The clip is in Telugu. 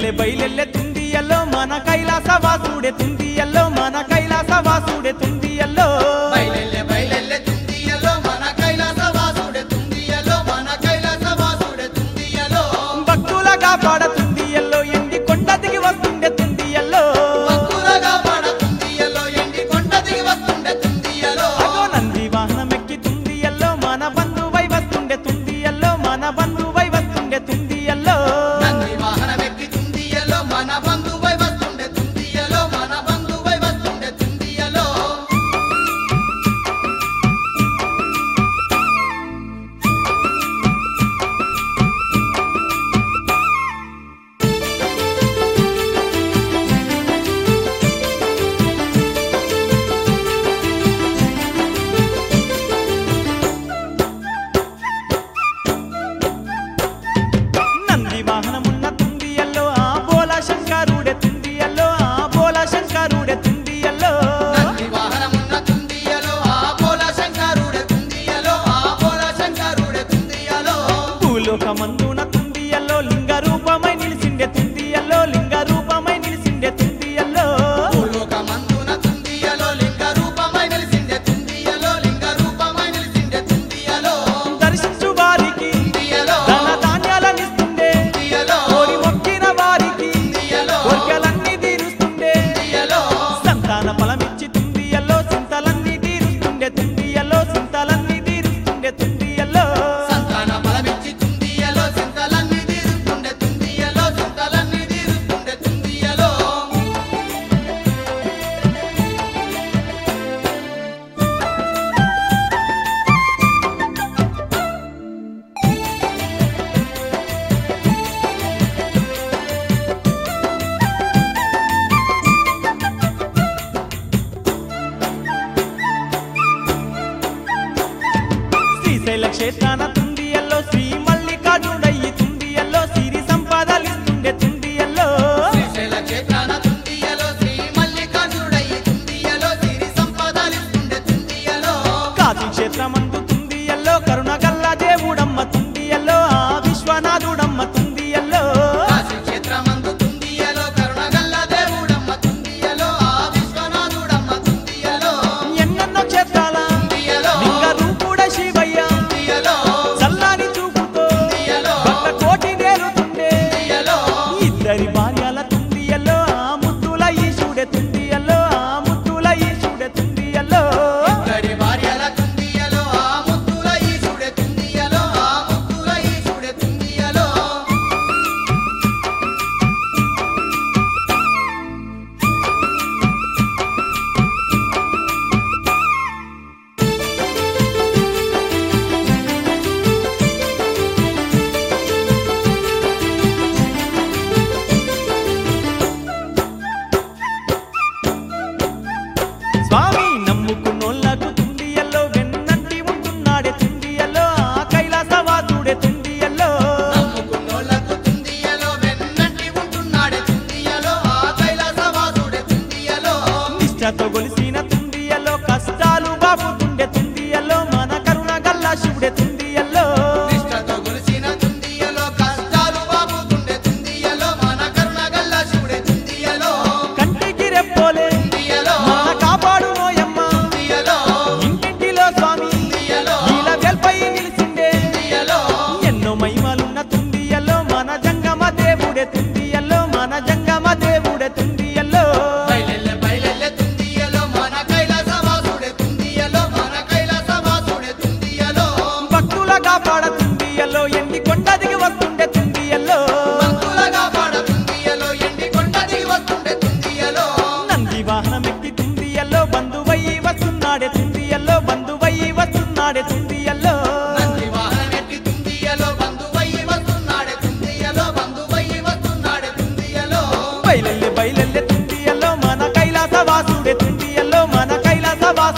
బయలెల్లె తుందియల్లో మన కైలాస వాసుడే తుందియల్లో మన కైలాస వాసుడే తుందియల్లో బయలెల్లె బయలెల్లె తుందియలో మన కైలాస వాసుడే తుందియలో మన కైలాస వాసుడే తుందియలో భక్తులగా పాడ తుందియల్లో ఎండి కొండ దిగి వస్తుండే తుందియల్లో భక్తులగా పాడ తుందియలో ఎండి కొండ దిగి వస్తుండే తుందియలో అగో నంది వాహనమెక్కి తుందియల్లో మన బంధువై వస్తుండే తుందియల్లో మన బంధువై వస్తుండే తుందియల్లో నంది వాహనమెక్కి తుందియలో మన బంధువై వస్తుండే తుందియలో మన బంధువై వస్తుండే తుందియలో నంది వాహనమున్న తుందియల్లో ఆ బోల శంకరుడే తుందియల్లో ఆ బోల శంకరుడే తుందియల్లో నంది వాహనమున్న తుందియలో ఆ బోల శంకరుడే తుందియలో ఆ బోల శంకరుడే తుందియలో భూలోకమందున తుందియల్లో లింగ రూపమై నిలిసిండే తుందియల్లో లింగ రూపమై నిలిసిండే తుందియల్లో భూలోకమందున తుందియలో లింగ రూపమై నిలిసిండే తుందియలో లింగ రూపమై నిలిసిండే తుందియలో దర్శించు వారికి తుందియలో ధన ధాన్యాలనిస్తుండే తుందియలో కోరి మొక్కిన వారికి తుందియలో కోర్కెలన్నీ తీరుస్తుండే తుందియలో సంతాన ఫలమిచ్చి తుందియల్లో చింతలన్నీ తీరుస్తుండే తుందియల్లో చింతలన్నీ తీరుస్తుండే తుందియల్లో సంతాన బలమిచ్చి తుందియలో చింతలన్నీ తీరుస్తుండే తుందియలో చింతలన్నీ తీరుస్తుండే తుందియలో శ్రీశైల క్షేత్రాన తుందియల్లో శ్రీ మల్లికార్జునయ్యి తుందియల్లో సిరి సంపాదలిస్తుండే తుందియల్లో శ్రీశైల క్షేత్రాన తుందియలో శ్రీ మల్లికార్జునుడయ్యి తుందియలో సిరి సంపదలిస్తుండే తుందియలో కాశీ క్షేత్రమందు తుందియల్లో కరుణగల్ల దేవుడమ్మ తుందియల్లో ఆ విశ్వనాథుడమ్మ తుందియల్లో కాశీ క్షేత్రమందు తుందియలో కరుణగల్ల దేవుడమ్మ తుందియలో ఆ విశ్వనాథుడమ్మ తుందియలో ఎన్నెన్నో క్షేత్రాల తుందియలో లింగ రూపుడ శివయ్య తుందియలో చల్లాని చూపుతో తుందియలో భక్త కోటి నేరుతుండే తుందియలో ఇద్దరి భార్యల తుందియల్లో ఆ ముద్దుల ఈశుడే తుందియల్లో ఆ ముద్దుల ఈశుడే తుందియల్లో ఇద్దరి భార్యల తుందియలో ఆ ముద్దుల ఈశుడే తుందియలో ఆ ముద్దుల ఈశుడే తుందియలో స్వామి నమ్ముకున్నోళ్ళకు తుందియల్లో వెన్నంటి ఉంటున్నాడే తుందియల్లో ఆ కైలాసవాసుడే తుందియల్లో నమ్ముకున్నోళ్ళకు తుందియలో వెన్నంటి ఉంటున్నాడే తుందియలో ఆ కైలాసవాసుడే తుందియలో నిష్ఠతో గొలిసిన తుందియల్లో కష్టాలు బాపుతుండే తుందియల్లో మన కరుణ గల్లా శివుడే తుందియల్లో నిష్ఠతో గొలిసిన తుందియలో కష్టాలు బాపుతుండే తుందియలో మన కరుణగల్ల శివుడే తుందియలో కంటికి రెప్పోలే తుందియలో మన కాపాడు నోయమ్మ తుందియలో ఇంటింటిలో స్వామి తుందియలో నీల వెల్పై నిలిసిండే తుందియలో ఎన్నో మహిమలున్న తుందియల్లో మన జంగమ దేవుడే తుందియల్లో మన జంగమ దేవుడే తుందియల్లో బయలెల్లె బయలెల్లె తుందియలో మన కైలాసవాసుడే తుందియలో మన కైలాసవాసుడే తుందియలో భక్తులగా పాడ తుందియల్లో ఎండి కొండ దిగి వస్తుండే తుందియల్లో భక్తులగా పాడ తుందియలో ఎండి కొండ దిగి వస్తుండే తుందియలో నంది వాహనమెక్కి తుందియల్లో బంధువై వస్తున్నాడే తుందియల్లో బంధువై వస్తున్నాడే తుందియల్లో నంది వాహనమెక్కి తుందియలో బంధువయ్యి వస్తున్నాడే తుందియలో బంధువయ్యి వస్తున్నాడే తుందియలో బయలెల్లె తుందియల్లో మన కైలాస వాసుడే తుందియల్లో మన కైలాస వాసు